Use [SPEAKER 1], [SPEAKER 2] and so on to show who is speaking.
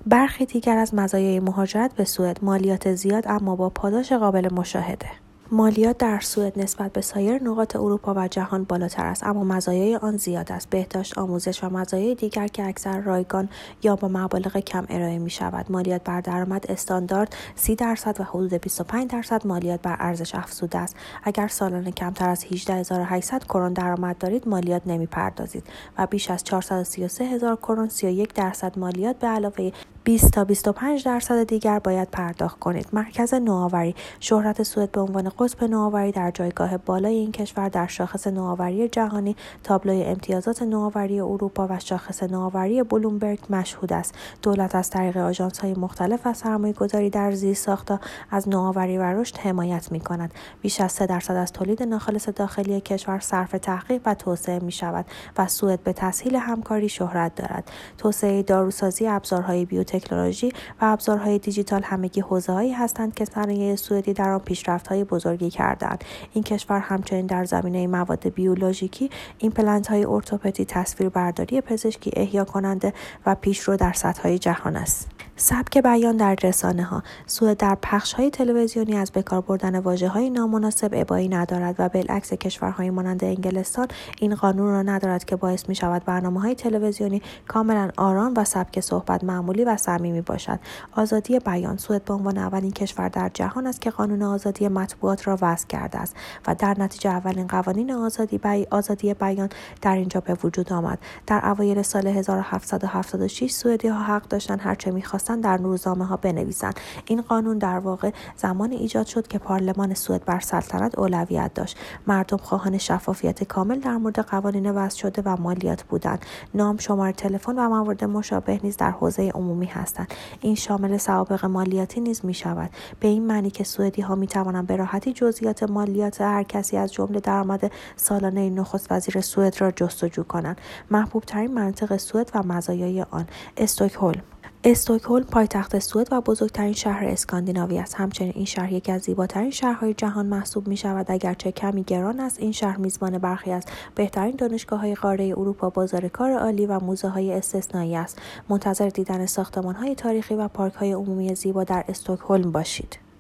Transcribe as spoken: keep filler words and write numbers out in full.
[SPEAKER 1] برخی دیگر از مزایای مهاجرت به سوئد: مالیات زیاد اما با پاداش قابل مشاهده. مالیات در سوئد نسبت به سایر نقاط اروپا و جهان بالاتر است، اما مزایای آن زیاد است: بهداشت، آموزش و مزایای دیگر که اکثر رایگان یا با مبالغ کم ارائه می شود. مالیات بر درآمد استاندارد سی درصد و حدود بیست و پنج درصد مالیات بر ارزش افزوده است. اگر سالانه کمتر از هجده هزار و هشتصد کرون درآمد دارید، مالیات نمی پردازید و بیش از چهارصد و سی و سه هزار کرون سی و یک درصد مالیات به علاوه بیست تا بیست و پنج درصد دیگر باید پرداخت کنید. مرکز نوآوری: شهرت سوئد به عنوان قطب نوآوری در جایگاه بالای این کشور در شاخص نوآوری جهانی، تابلوی امتیازات نوآوری اروپا و شاخص نوآوری بلومبرگ مشهود است. دولت از طریق آژانس‌های مختلف و سرمایه‌گذاری در زیرساخت‌ها از نوآوری و رشد حمایت می‌کند. بیش از سه درصد از تولید ناخالص داخلی کشور صرف تحقیق و توسعه می‌شود و سوئد به تسهیل همکاری شهرت دارد. توسعه داروسازی، ابزارهای بیوتکنولوژی تکنولوژی و ابزارهای دیجیتال همگی حوزه‌هایی هستند که صنایع سوئدی در آن پیشرفت‌های بزرگی کرده‌اند. این کشور همچنین در زمینه مواد بیولوژیکی، ایمپلنت‌های ارتوپدی، تصویربرداری پزشکی احیا کننده و پیشرو در سطح‌های جهان است. سبک بیان در رسانه‌ها: سوئد در پخش‌های تلویزیونی از بکار بردن واژه‌های نامناسب ابایی ندارد و بالعکس کشورهای مانند انگلستان این قانون را ندارد که باعث می‌شود برنامه‌های تلویزیونی کاملاً آرام و سبک صحبت معمولی و صمیمی باشد. آزادی بیان: سوئد به عنوان اولین کشور در جهان است که قانون آزادی مطبوعات را وضع کرده است و در نتیجه اولین قوانین آزادی بی... آزادی بیان در اینجا به وجود آمد. در اوایل سال هزار و هفتصد و هفتاد و شش سوئدی‌ها حق داشتند هرچه می‌خواستند در روزنامه‌ها بنویسند. این قانون در واقع زمان ایجاد شد که پارلمان سوئد بر سلطنت اولویت داشت. مردم خواهان شفافیت کامل در مورد قوانین وضع شده و مالیات بودند. نام، شماره تلفن و موارد مشابه نیز در حوزه عمومی هستند. این شامل سوابق مالیاتی نیز می‌شود، به این معنی که سوئدی‌ها می‌توانند به راحتی جزئیات مالیات هر کسی از جمله درآمد سالانه نخست وزیر سوئد را جستجو کنند. محبوب‌ترین منطقه سوئد و مزایای آن: استکهلم. استکهلم پایتخت سوئد و بزرگترین شهر اسکاندیناوی است. همچنین این شهر یکی از زیباترین شهرهای جهان محسوب می‌شود. اگرچه کمی گران است، این شهر میزبان برخی از بهترین دانشگاه‌های قاره اروپا، بازار کار عالی و موزه‌های استثنایی است. منتظر دیدن ساختمان‌های تاریخی و پارک‌های عمومی زیبا در استکهلم باشید.